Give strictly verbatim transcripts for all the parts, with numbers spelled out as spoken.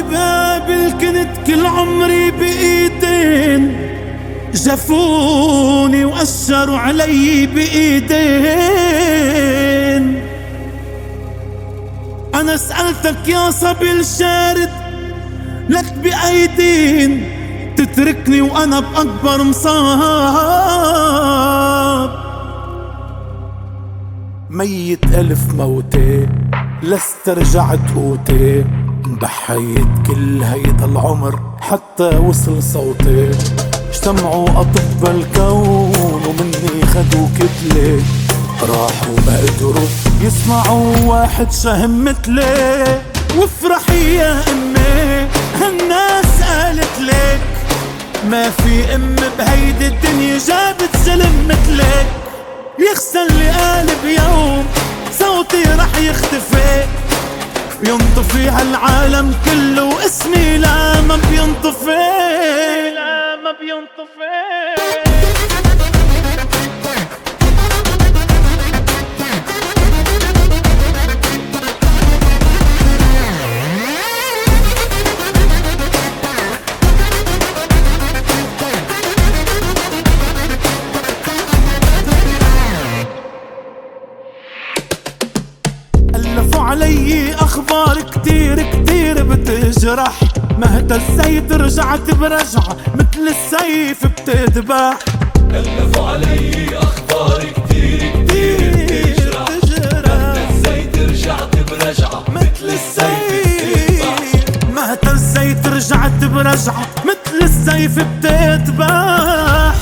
بقابل كنت كل عمري بإيدين، جفوني وأشروا علي بإيدين. أنا سألتك يا صبي الشارد لك بأيدين، تتركني وأنا بأكبر مصاب. ميت ألف موتة لاسترجعت قوتي، انبحيت كل هيدا العمر حتى وصل صوتي. اجتمعوا أطباء الكون ومني خدوا كتلة، راحوا ما قدروا يسمعوا واحد شهم مثلي. وافرحي يا أمي هالناس قالت لك، ما في أم بهيدي الدنيا جابت زلم مثلك. يخسن لي قالب يوم صوتي رح يختفي، ينطفي هالعالم كله واسمي لا ما بينطفي، لا ما بينطفي. ألفوا علي أخبار كتير كتير بتجرح، ما اهتزيت رجعت برجعة مثل السيف بتذبح. ألفوا علي أخبار كتير كتير بتجرح، ما اهتزيت رجعت برجعة مثل السيف بتذبح. ما اهتزيت رجعت برجعة مثل السيف بتذبح.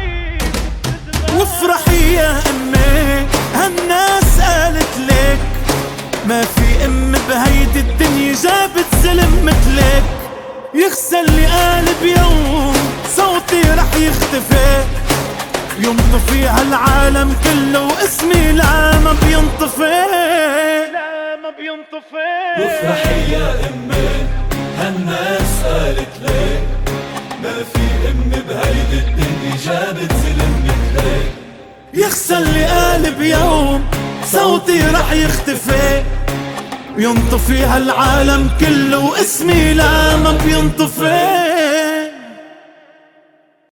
وافرحي يا أمي هالناس قالت لك، ما في أم بهيدي الدنيا جابت زلم مثلك. يخسن لي قالب يوم صوتي رح يختفي، ينطفي هالعالم كله واسمي لا ما بينطفي، لا ما بينطفي. وافرحي يا أمي هالناس قالت لك، ما في أم بهيدي الدنيا جابت زلم مثلك. يخسن لي قالب يوم صوتي رح يختفي، ينطفي هالعالم كله واسمي لا ما بينطفي.